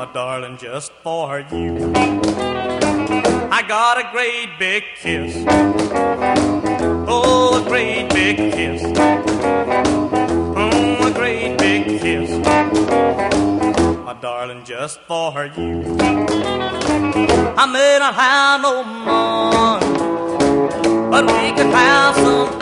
darling, just for you. I got a great big kiss. Oh, a great big kiss. Oh, a great big kiss. My darling, just for you. I may not have no money, but we could have some